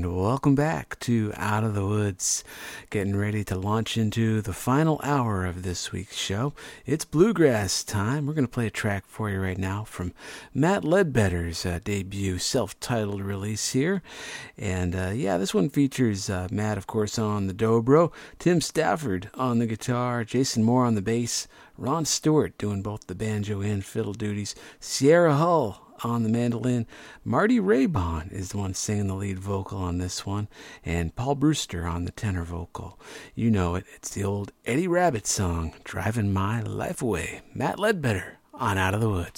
And welcome back to Out of the Woods. Getting ready to launch into the final hour of this week's show. It's bluegrass time. We're going to play a track for you right now from Matt Ledbetter's debut self-titled release here. And this one features Matt, of course, on the dobro, Tim Stafford on the guitar, Jason Moore on the bass, Ron Stewart doing both the banjo and fiddle duties, Sierra Hull on the mandolin. Marty Raybon is the one singing the lead vocal on this one, and Paul Brewster on the tenor vocal. You know it. It's the old Eddie Rabbitt song, Driving My Life Away. Matt Ledbetter on Out of the Woods.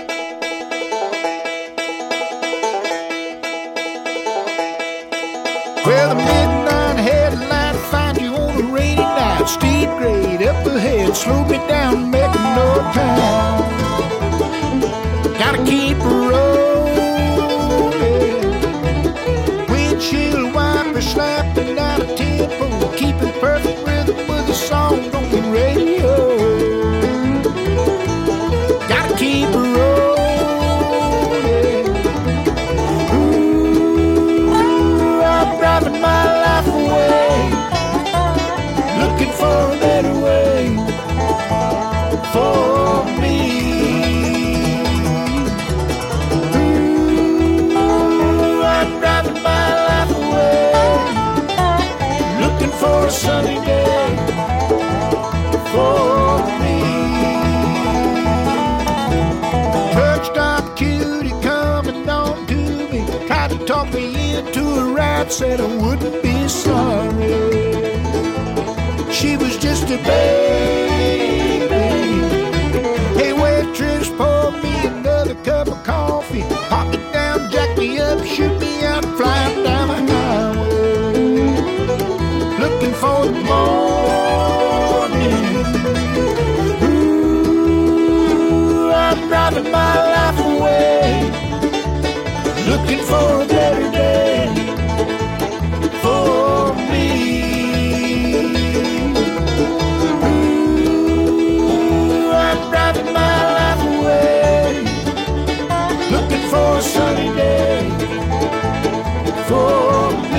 Well, the midnight headlight find you on a rainy night. Steep grade up ahead, slow me down, making no time. Gotta keep rolling. Windshield wiper slapping out a tempo, keeping perfect rhythm with a song on the radio. Gotta keep rolling. Ooh, I'm driving my life away, looking for a better way for me. For a sunny day for me. Truck stop cutie coming on to me, tried to talk me into a ride, said I wouldn't be sorry. She was just a baby. Hey waitress, pour me another cup of coffee, pop it down, jack me up, shoot me out, fly down the highway. Looking for the morning. Ooh, I'm driving my life away, looking for a better day for me. Ooh, I'm driving my life away, looking for a sunny day for me.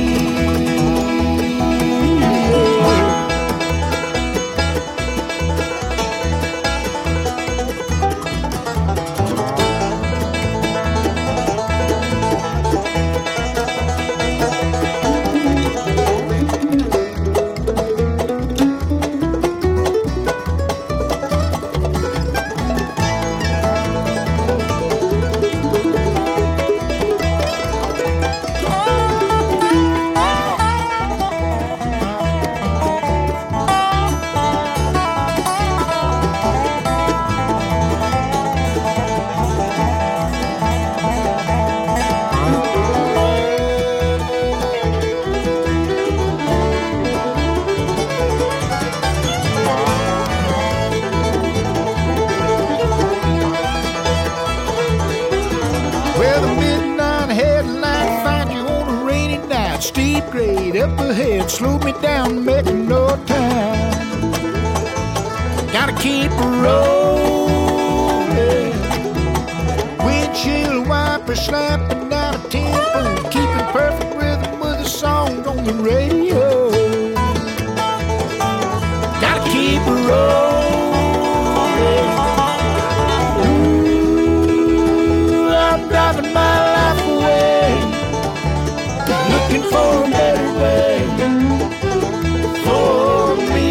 Up ahead, slow me down, making no time. Gotta keep rolling. Windshield wiper slapping out a tempo, keeping perfect rhythm with a song on the radio. Gotta keep rolling. Ooh, I'm driving my life away, looking for a better way for me.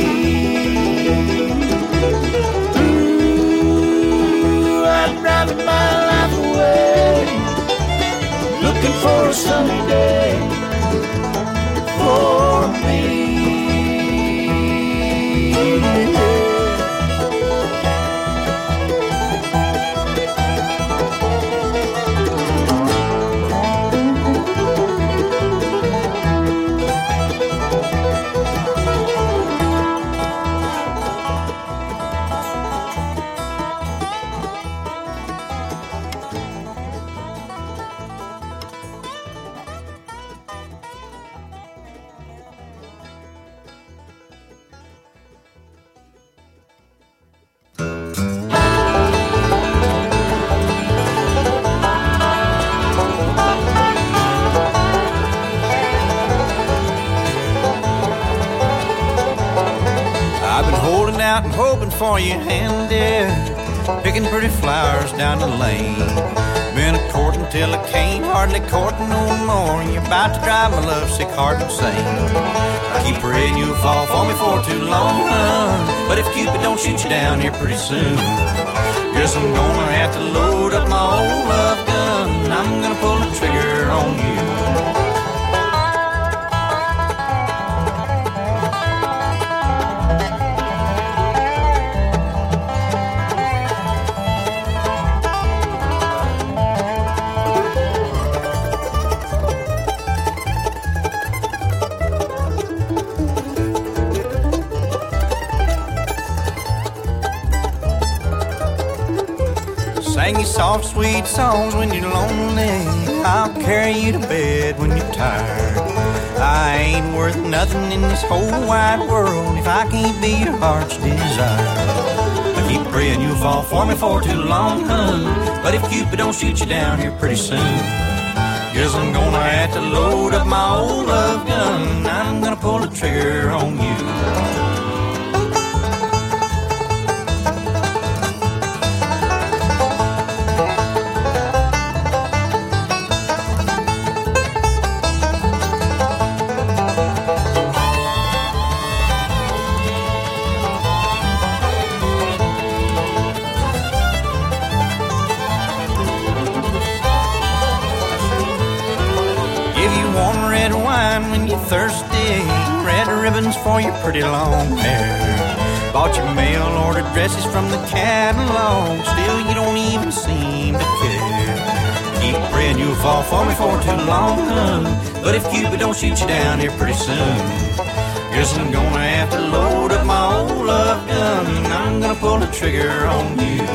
Ooh, I'm driving my life away, looking for a sunny day for me. out and hoping for your hand, dear, picking pretty flowers down the lane. Been a courting till I can't hardly courting no more. You're about to drive my lovesick heart insane. I keep praying you'll fall for me for too long, but if Cupid don't shoot you down here pretty soon, guess I'm gonna have to load up my old love gun, and I'm gonna pull the trigger on you. Sing you soft, sweet songs when you're lonely. I'll carry you to bed when you're tired. I ain't worth nothing in this whole wide world if I can't be your heart's desire. I keep praying you'll fall for me for too long, hun, but if Cupid don't shoot you down here pretty soon, guess I'm gonna have to load up my old love gun, and I'm gonna pull the trigger on you. Thirsty, red ribbons for your pretty long hair. Bought your mail-ordered dresses from the catalog, still you don't even seem to care. Keep praying you'll fall for me for too long, hun, but if Cupid don't shoot you down here pretty soon, guess I'm gonna have to load up my old love gun, and I'm gonna pull the trigger on you.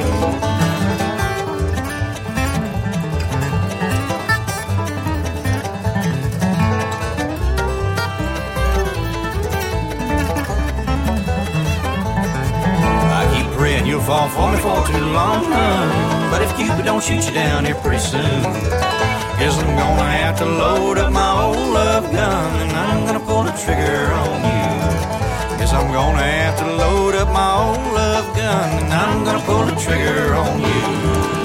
You'll fall for me for too long, hun, but if Cupid don't shoot you down here pretty soon, guess I'm gonna have to load up my old love gun, and I'm gonna pull the trigger on you. Guess I'm gonna have to load up my old love gun, and I'm gonna pull the trigger on you.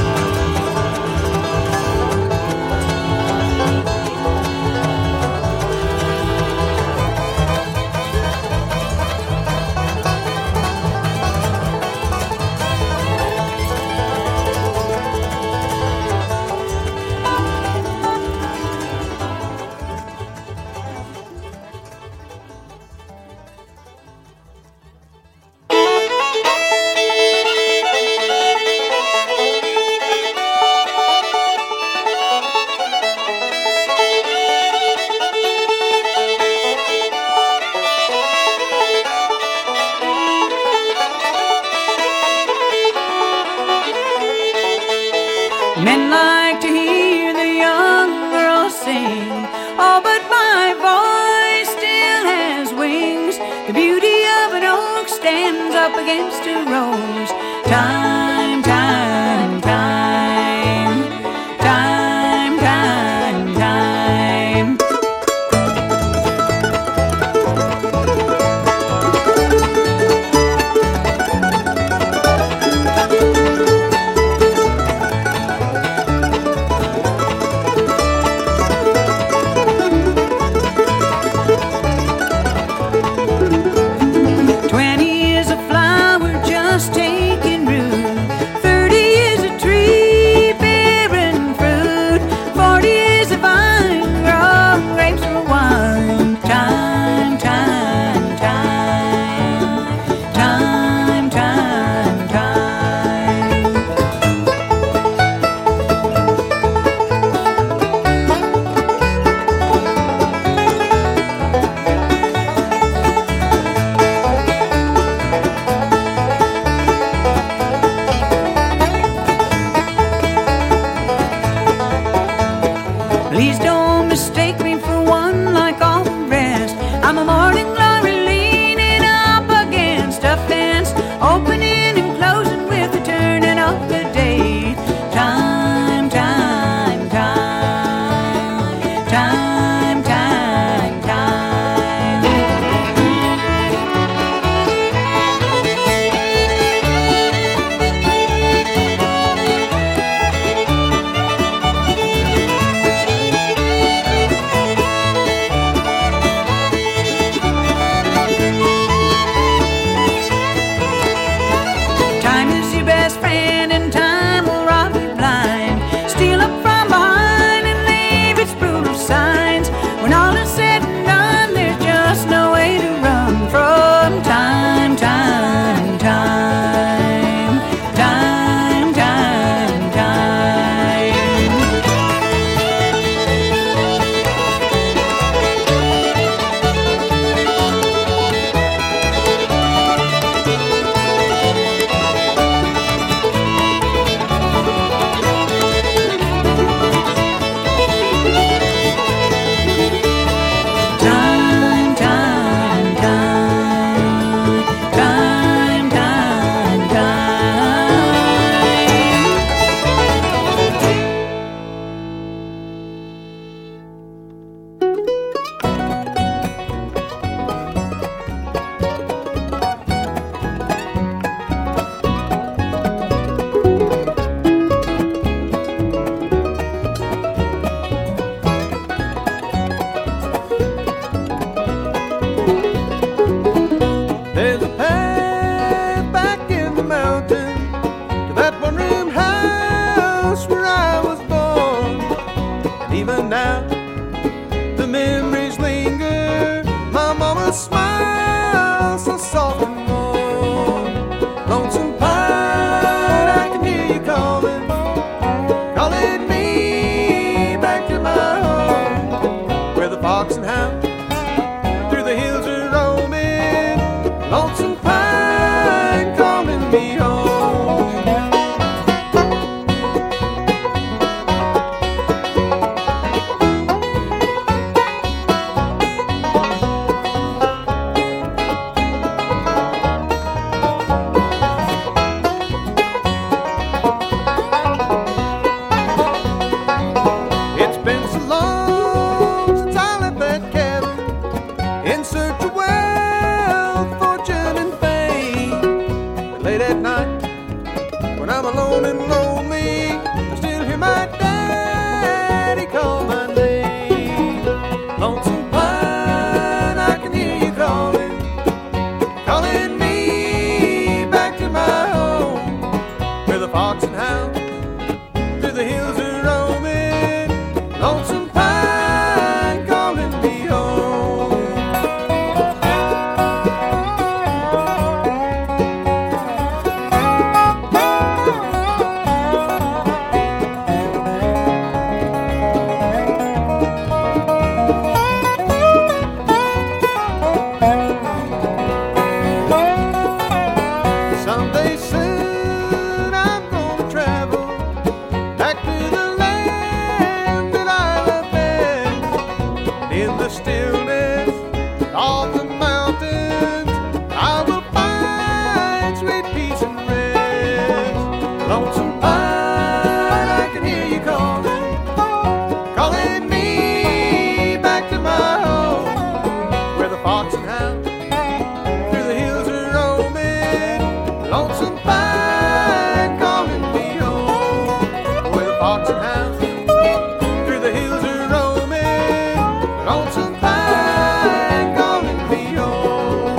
Men like to hear the young girls sing, oh, but my voice still has wings. The beauty of an oak stands up against a rose. Time, time, time, time, time, time. Please don't mistake me for one like all the rest. I'm a morning glory leaning up against a fence, opening and closing with the turning of the day. Time, time, time, time, time, time. in the stillness of the mountains, I will find sweet peace and rest. Lonesome Pine, I can hear you calling, calling me back to my home, where the fox and hound through the hills are roaming. Lonesome Pine, calling me home, where the fox and hound through the hills are roaming. Lonesome Pine, calling me home.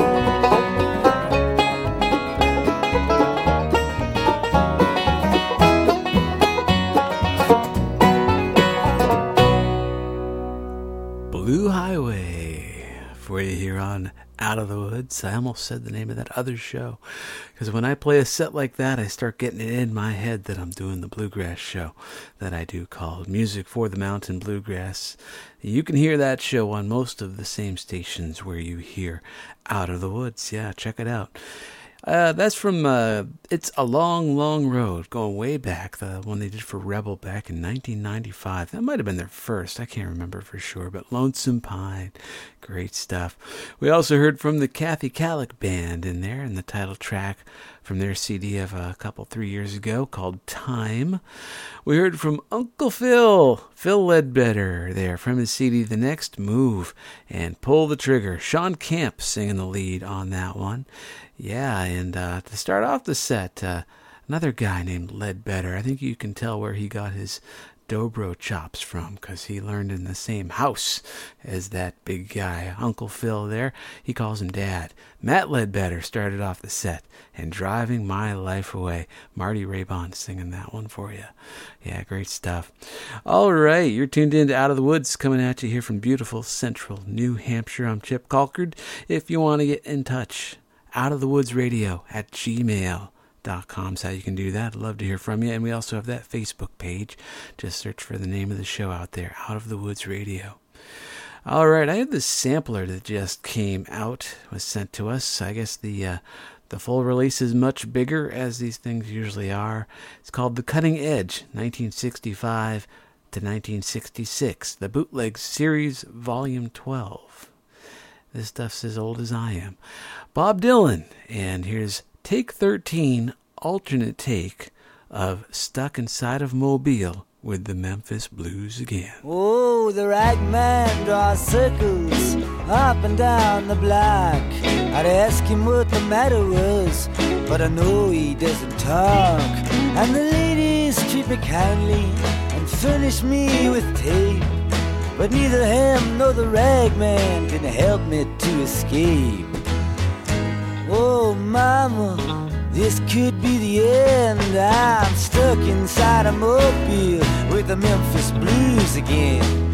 Blue Highway for you here on Out of the Woods. I almost said the name of that other show, because when I play a set like that, I start getting it in my head that I'm doing the bluegrass show that I do called Music for the Mountain Bluegrass. You can hear that show on most of the same stations where you hear Out of the Woods. Yeah, check it out. That's from It's a Long, Long Road, going way back, the one they did for Rebel back in 1995. That might have been their first, I can't remember for sure, but Lonesome Pine, great stuff. We also heard from the Kathy Kallick Band in there, and the title track from their CD of a couple, 3 years ago called Time. We heard from Uncle Phil Ledbetter there from his CD The Next Move and Pull the Trigger. Sean Kemp singing the lead on that one. Yeah, and to start off the set, another guy named Ledbetter. I think you can tell where he got his dobro chops from, because he learned in the same house as that big guy, Uncle Phil there. He calls him Dad. Matt Ledbetter started off the set, and Driving My Life Away. Marty Raybon singing that one for you. Yeah, great stuff. All right, you're tuned in to Out of the Woods, coming at you here from beautiful central New Hampshire. I'm Chip Colcord. If you want to get in touch, outofthewoodsradio@gmail.com is how you can do that. I'd love to hear from you. And we also have that Facebook page. Just search for the name of the show out there, Out of the Woods Radio. All right, I have this sampler that just came out, was sent to us. I guess the full release is much bigger, as these things usually are. It's called The Cutting Edge, 1965 to 1966, the Bootleg Series, Volume 12. This stuff's as old as I am. Bob Dylan, and here's Take 13, alternate take of Stuck Inside of Mobile with the Memphis Blues again. Oh, the right man draws circles up and down the block. I'd ask him what the matter was, but I know he doesn't talk. And the ladies treat me kindly and furnish me with tape, but neither him nor the rag man can help me to escape. Oh, mama, this could be the end. I'm stuck inside a mobile with the Memphis Blues again.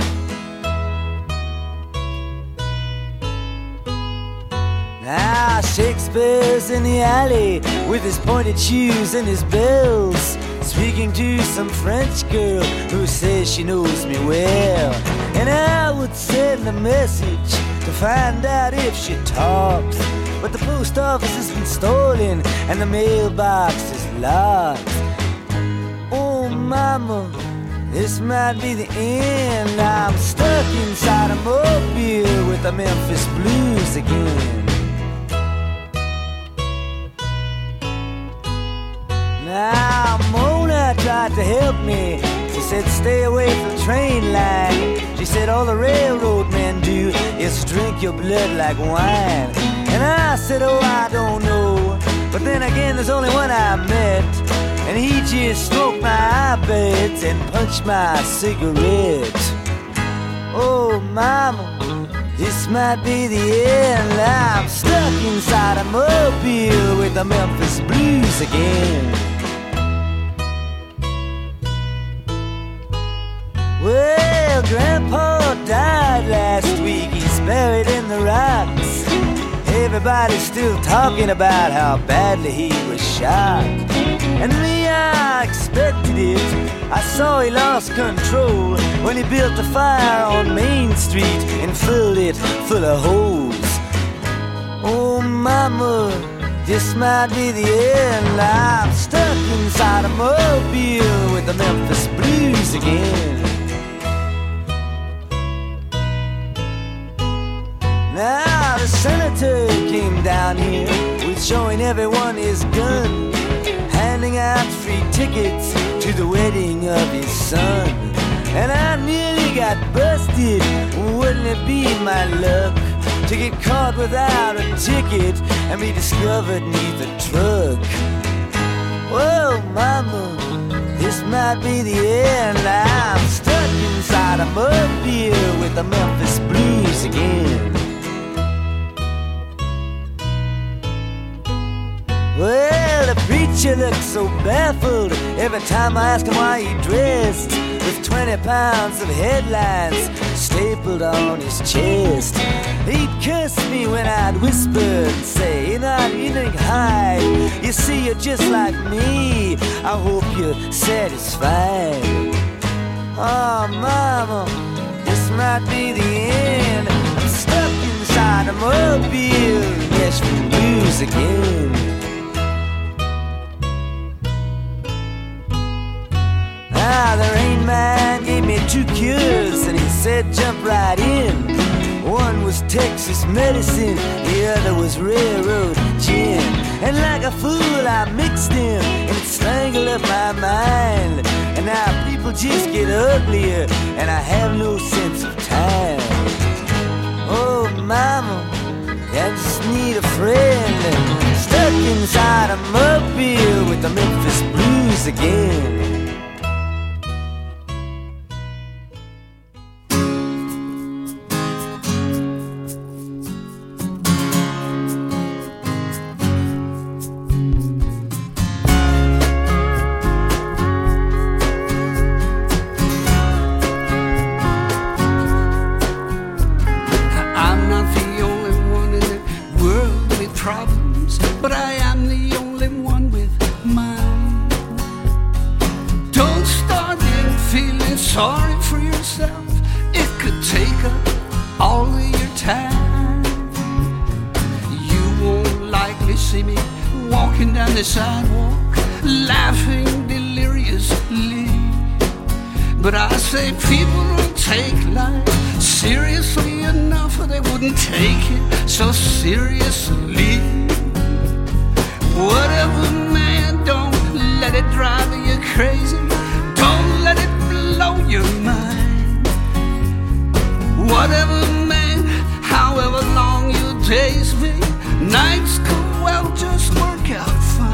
Now Shakespeare's in the alley with his pointed shoes and his bells, speaking to some French girl who says she knows me well. And I would send a message to find out if she talks, but the post office has been stolen and the mailbox is locked. Oh, mama, this might be the end. I'm stuck inside a mobile with the Memphis Blues again. Now Mona tried to help me. She said stay away from the train line. She said all the railroad men do is drink your blood like wine. And I said, oh, I don't know. But then again, there's only one I met, and he just smoked my eyelids and punched my cigarette. Oh, mama, this might be the end. I'm stuck inside a mobile with the Memphis Blues again. Well, Grandpa died last week. He's buried in the rocks. Everybody's still talking about how badly he was shot. And me, I expected it. I saw he lost control when he built a fire on Main Street and filled it full of holes. Oh, mama, this might be the end. I'm stuck inside a mobile with the Memphis Blues again. down here with showing everyone his gun, handing out free tickets to the wedding of his son. And I nearly got busted, wouldn't it be my luck to get caught without a ticket and be discovered neath a truck? Whoa, mama, this might be the end. I'm stuck inside a mobile with the Memphis Blues again. Well, the preacher looks so baffled every time I ask him why he dressed with 20 pounds of headlines stapled on his chest. He'd curse me when I'd whisper and say, "You're not eating high. You see, you're just like me. I hope you're satisfied." Oh, mama, this might be the end. I'm stuck inside a mobile, Nashville Blues again. Ah, the Rain Man gave me 2 cures and he said jump right in. One was Texas medicine, the other was railroad gin. And like a fool I mixed them and it strangled up my mind. And now people just get uglier and I have no sense of time. Oh mama, I just need a friend. Stuck inside a mobile with the Memphis Blues again. Sidewalk, laughing deliriously. But I say people don't take life seriously enough, or they wouldn't take it so seriously. Whatever, man, don't let it drive you crazy. Don't let it blow your mind. Whatever, man, however long your days be, nights could well just work out fine.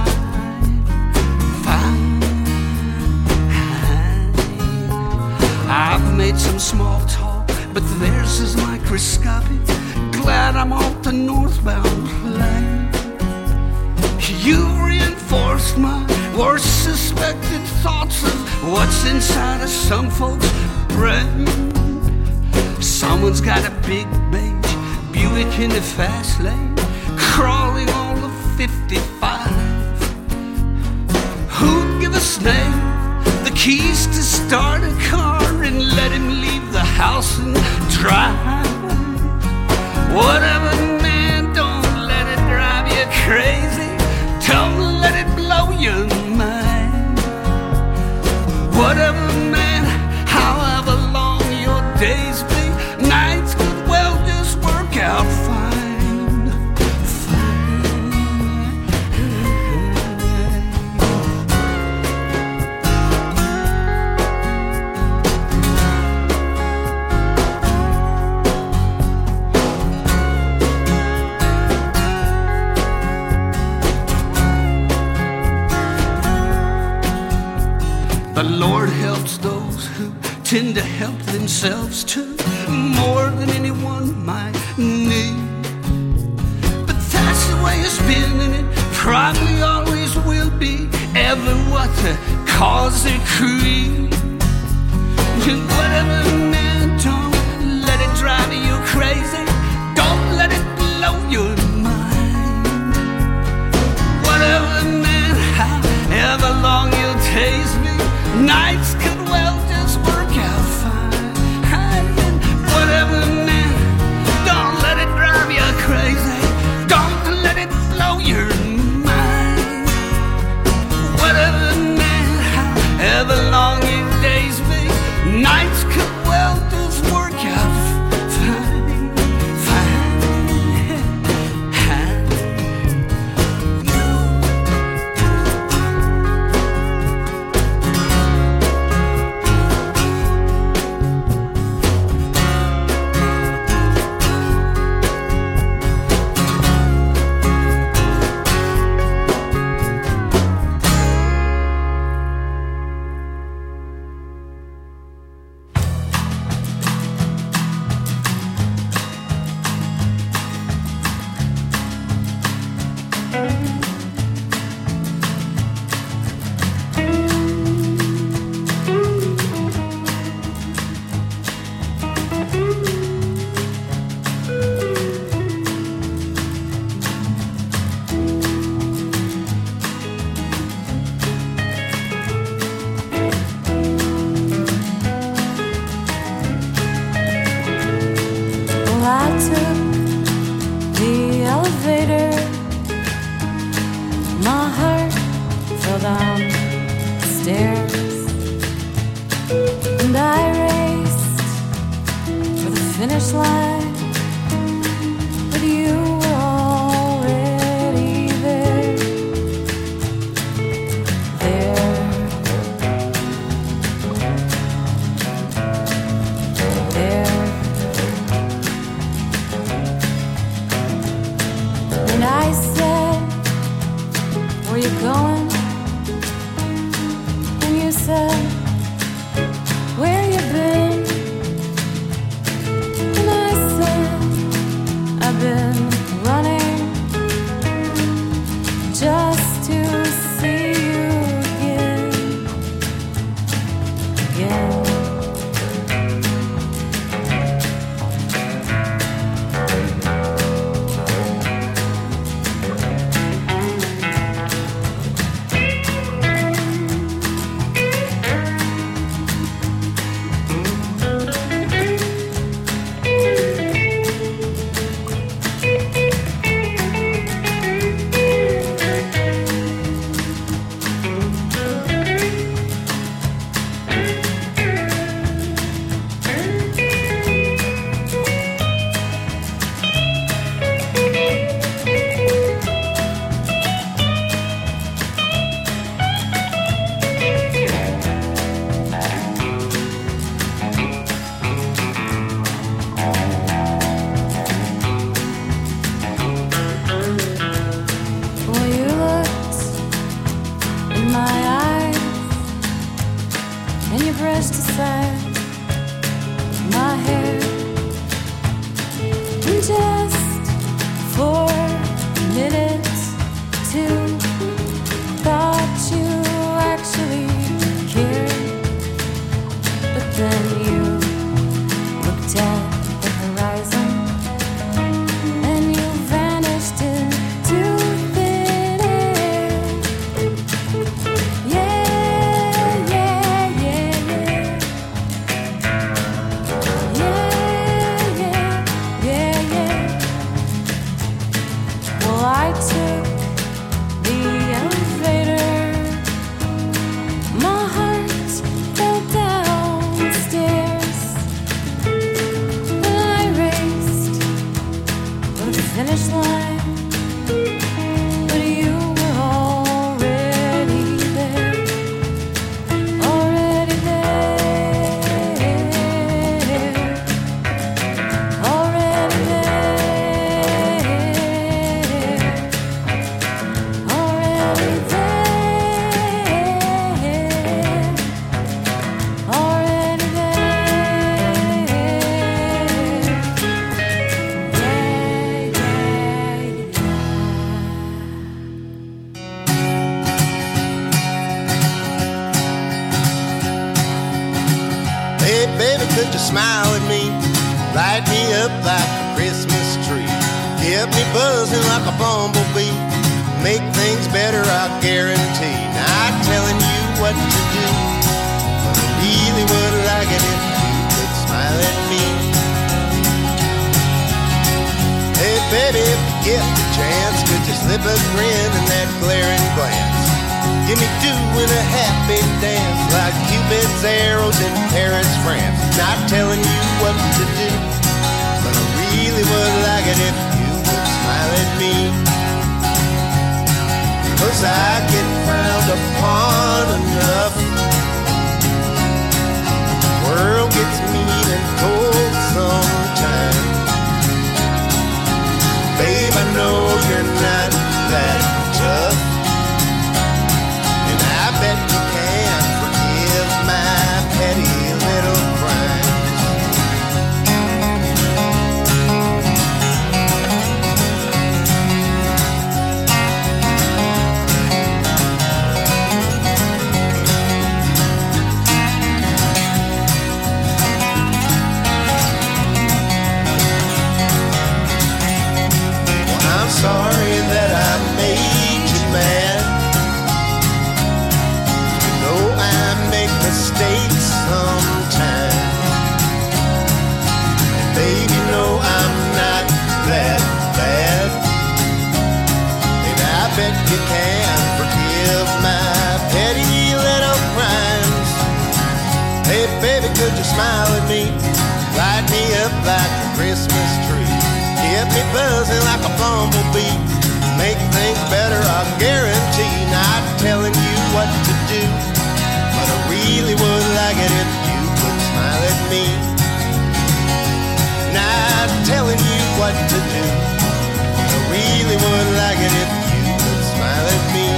I've made some small talk, but theirs is microscopic. Glad I'm off the northbound lane. You reinforced my worst suspected thoughts of what's inside of some folks' brain. Someone's got a big beige Buick in the fast lane, crawling all of 55. Who'd give a snake the keys to start a car and let him leave the house and drive? Whatever, man, don't let it drive you crazy. Don't let it blow your mind. Whatever, man, however long your days be, nights could well just work out fine. The Lord helps those who tend to help themselves too, more than anyone might need. But that's the way it's been, and it probably always will be, ever what the cause or creed. Whatever, man, don't let it drive you crazy. Don't let it blow your mind. Whatever, man, however long your days be, nights could well just work out fine. Whatever, man, don't let it drive you crazy. Don't let it blow your mind. Whatever, man, however long your days be, nights could well just work out fine, fine. I took the elevator. My heart fell down the stairs, and I raced for the finish line, but you were already there. And I said, where you going? And you said, where you been? And I said, I've been running just to see you again. Well, you looked in my eyes, and you brushed aside my hair, and just for a minute or two, thought you actually cared. But then you looked at the horizon, and you vanished into thin air. Yeah, yeah, yeah, yeah. Yeah, yeah, yeah, yeah. Well, I took the elevator. My heart fell downstairs, and I raced for the finish line, but you were already there, already there, already there, already there, already Hey, baby, could you smile at me? Light me up like a Christmas tree. Get me buzzing like a bumblebee. Make things better, I guarantee. Not telling you what to do, but I really would like it if you could smile at me. Hey, baby, if you get the chance, could you slip a grin in that glaring glance? Give me doing a happy dance like Cupid's arrows in Paris, France. Not telling you what to do, but I really would like it if you would smile at me. 'Cause I get frowned upon enough. The world gets mean and cold sometimes. Babe, I know you're not that tough, and I bet you can forgive my petty little crimes. what to do. I really would like it if you would smile at me.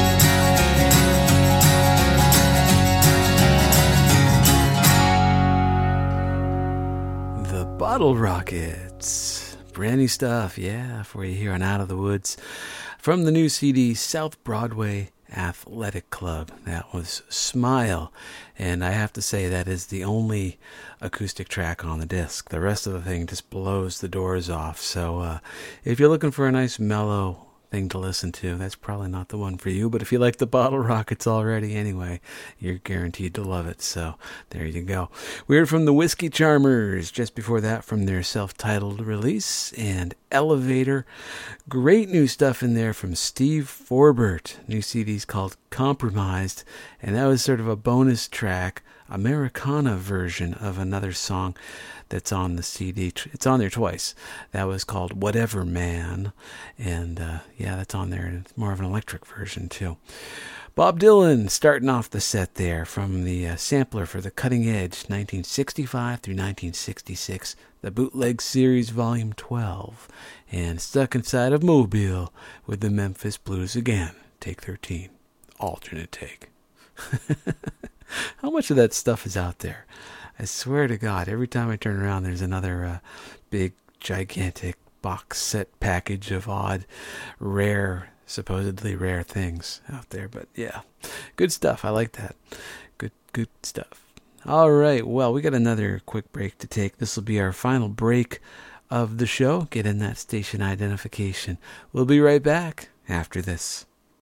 The Bottle Rockets. Brand new stuff, yeah, for you here on Out of the Woods. From the new CD, South Broadway Athletic Club. That was Smile. And I have to say that is the only acoustic track on the disc. The rest of the thing just blows the doors off. So if you're looking for a nice mellow thing to listen to, that's probably not the one for you. But if you like the Bottle Rockets already anyway, you're guaranteed to love it. So there you go. We heard from the Whiskey Charmers just before that from their self-titled release, and Elevator. Great new stuff in there from Steve Forbert. New CD's called Compromised, and that was sort of a bonus track, Americana version of another song that's on the CD. It's on there twice. That was called Whatever Man, and yeah, that's on there, and it's more of an electric version too. Bob Dylan starting off the set there from the sampler for the Cutting Edge 1965 through 1966, the Bootleg Series Volume 12, and Stuck Inside of Mobile with the Memphis Blues again, take 13, alternate take. How much of that stuff is out there? I swear to God, every time I turn around, there's another big, gigantic box set package of odd, rare, supposedly rare things out there. But yeah, good stuff. I like that. Good stuff. All right, well, we got another quick break to take. This will be our final break of the show. Get in that station identification. We'll be right back after this.